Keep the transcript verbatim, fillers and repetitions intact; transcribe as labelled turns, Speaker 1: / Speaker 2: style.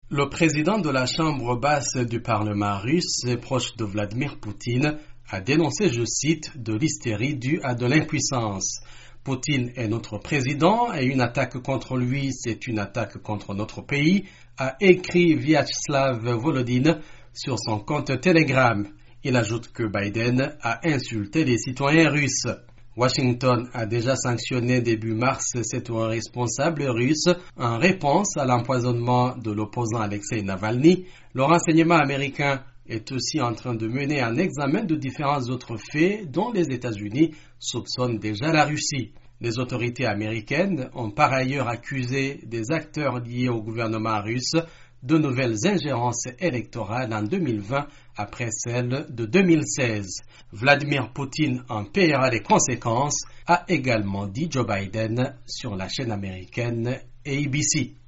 Speaker 1: Le président de la Chambre basse du Parlement russe, proche de Vladimir Poutine, a dénoncé, je cite, de l'hystérie due à de l'impuissance. Poutine est notre président et une attaque contre lui, c'est une attaque contre notre pays, a écrit Vyacheslav Volodine sur son compte Telegram. Il ajoute que Biden a insulté les citoyens russes. Washington a déjà sanctionné début mars cet responsable russe en réponse à l'empoisonnement de l'opposant Alexei Navalny. Le renseignement américain est aussi en train de mener un examen de différents autres faits dont les États-Unis soupçonnent déjà la Russie. Les autorités américaines ont par ailleurs accusé des acteurs liés au gouvernement russe de nouvelles ingérences électorales en deux mille vingt après celles de deux mille seize. Vladimir Poutine en paiera les conséquences, a également dit Joe Biden sur la chaîne américaine A B C.